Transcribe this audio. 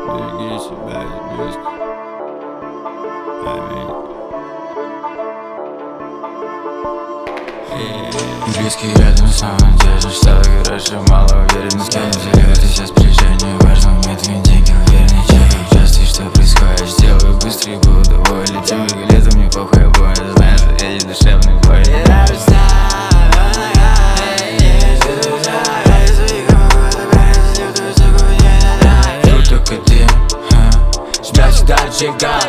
Береги себя и близких. Аминь. Близкий рядом с нами держишь, стало короче, мало уверенность. Кем заливать сейчас прижение, важно уметь деньги, уверенный человек. Часто что происходит, сделаю быстрее, буду доволен. Тем летом мне похуй, обои, знаешь, едет душевный бой. Тут только ты, тебя всегда чекал.